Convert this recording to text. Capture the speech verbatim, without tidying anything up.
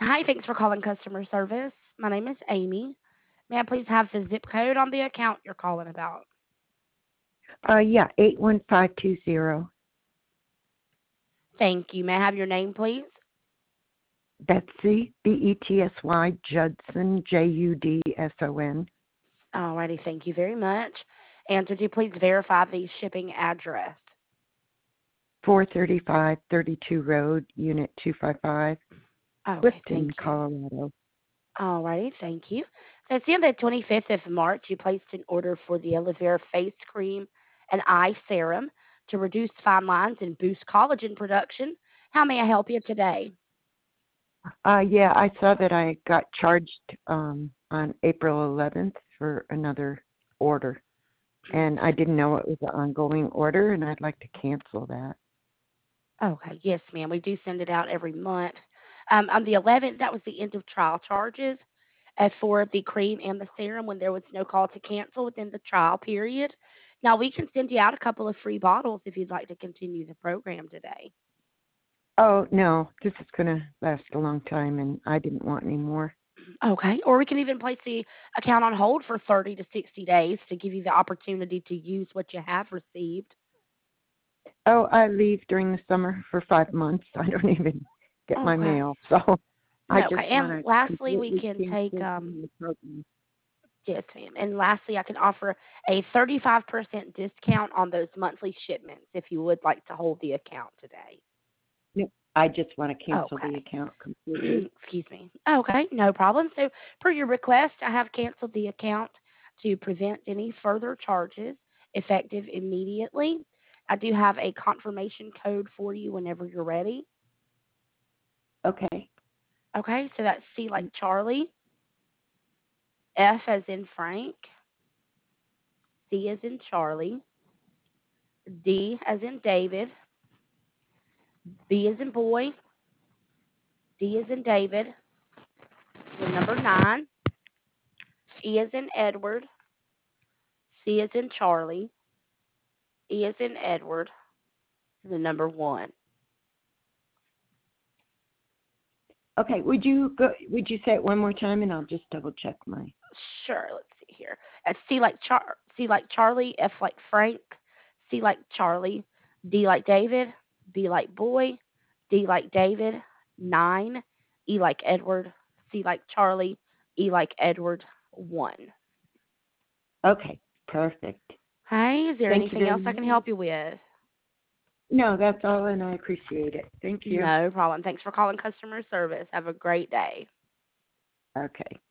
Hi, thanks for calling customer service. My name is Amy. May I please have the zip code on the account you're calling about? Uh, yeah, eight one five two zero. Thank you. May I have your name, please? Betsy, B E T S Y, Judson, J U D S O N. Alrighty, thank you very much. And could you please verify the shipping address? four thirty-five thirty-two Road, Unit two fifty-five, Okay, Clifton, thank you. Colorado. Alrighty, thank you. So it's on the twenty-fifth of March, you placed an order for the aloe vera face cream and eye serum to reduce fine lines and boost collagen production. How may I help you today? Uh, yeah, I saw that I got charged um, on April eleventh for another order, and I didn't know it was an ongoing order, and I'd like to cancel that. Okay, yes, ma'am. We do send it out every month. Um, on the eleventh, that was the end of trial charges as for the cream and the serum when there was no call to cancel within the trial period. Now, we can send you out a couple of free bottles if you'd like to continue the program today. Oh, no, this is going to last a long time, and I didn't want any more. Okay, or we can even place the account on hold for thirty to sixty days to give you the opportunity to use what you have received. Oh, I leave during the summer for five months. I don't even get my Okay. mail, so I No, just okay. want And to lastly, we completely can take cancel um the program. yes, ma'am. And lastly, I can offer a thirty-five percent discount on those monthly shipments if you would like to hold the account today. No, I just want to cancel the Okay. account completely. Excuse me. Okay, no problem. So, per your request, I have canceled the account to prevent any further charges effective immediately. I do have a confirmation code for you whenever you're ready. Okay. Okay, so that's C like Charlie, F as in Frank, C as in Charlie, D as in David, B as in boy, D as in David, the number nine, E as in Edward, C as in Charlie, E as in Edward, the number one. Okay. Would you go? Would you say it one more time, and I'll just double check my. Sure, let's see here. Uh, C like Char, C like Charlie, F like Frank, C like Charlie, D like David, B like boy, D like David, nine, E like Edward, C like Charlie, E like Edward, one. Okay. Perfect. Hey, is there Thank you anything very else I can much. help you with? No, that's all, and I appreciate it. Thank you. No problem. Thanks for calling customer service. Have a great day. Okay.